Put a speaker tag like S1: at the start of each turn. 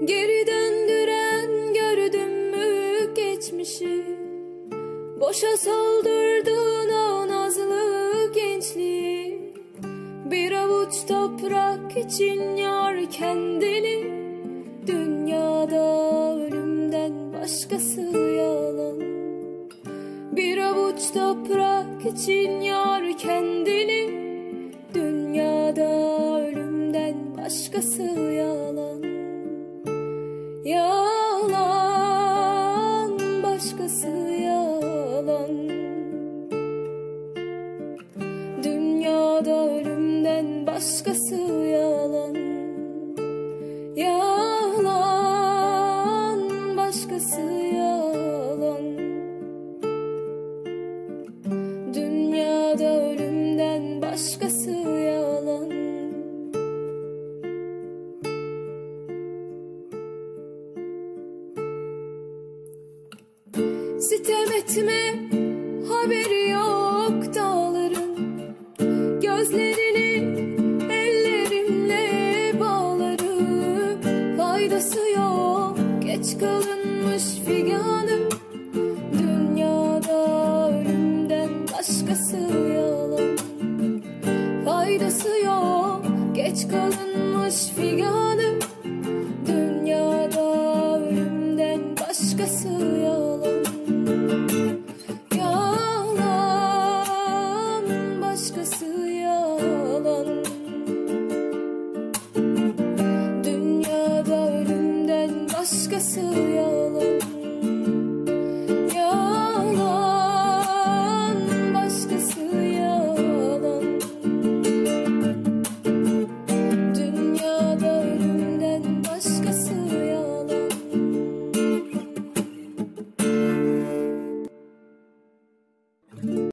S1: Geri döndüren gördün mü geçmişi? Boşa soldurdun o nazlı gençliği. Bir avuç toprak için yor kendini. Dünyada ölümden başkası yalan. Bir avuç toprak için yor kendini. Dünyada ölümden başkası yalan. Yalan, başkası yalan. Dünyada ölümden başkası yalan. Yalan, başkası yalan. Dünyada ölümden başkası yalan. Sitem etme, haberi yok dağların. Gözlerini ellerimle bağlarım. Faydası yok, geç kalınmış figanım. Dünyada ölümden başkası yalan. Faydası yok, geç kalınmış figanım.